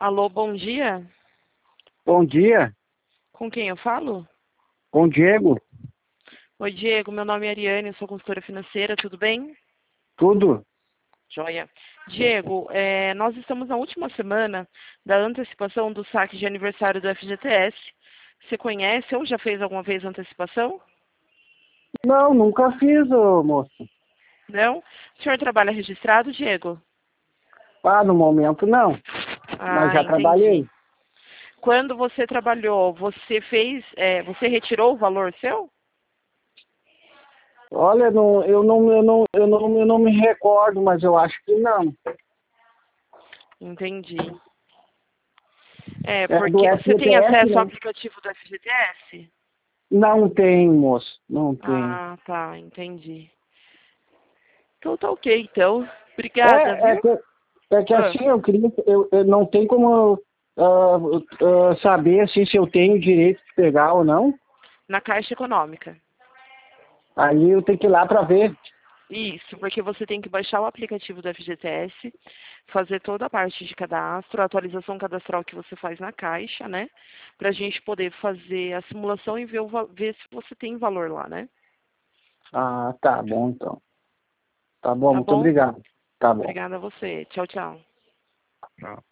Alô, bom dia. Bom dia, Com quem eu falo? com o Diego. Oi, Diego. Meu nome é Ariane, eu sou consultora financeira, tudo bem? Tudo? Joia. Diego, nós estamos na última semana da antecipação do saque de aniversário do FGTS. Você conhece ou já fez alguma vez antecipação? Não, nunca fiz, ô, moço. Não? O senhor trabalha registrado, Diego? Ah, no momento não, mas Ah, já entendi. trabalhei. Quando você trabalhou, você retirou o valor seu? Olha, eu não me recordo, mas eu acho que não. Entendi. É do Porque você tem FGTS, acesso ao né? aplicativo do FGTS? Não tem, moço, não tem. Ah, tá, entendi. Então tá ok, então. Obrigada, É, é viu? que, é que Ah, assim, eu não tenho como saber assim, se eu tenho direito de pegar ou não. na Caixa Econômica. Aí eu tenho que ir lá para ver. Isso, porque você tem que baixar o aplicativo do FGTS, fazer toda a parte de cadastro, a atualização cadastral que você faz na Caixa, né? Pra gente poder fazer a simulação e ver se você tem valor lá, né? Ah, tá bom então. Tá bom, Tá muito bom? obrigado. Tá bom. Obrigada a você. Tchau, tchau. Tchau.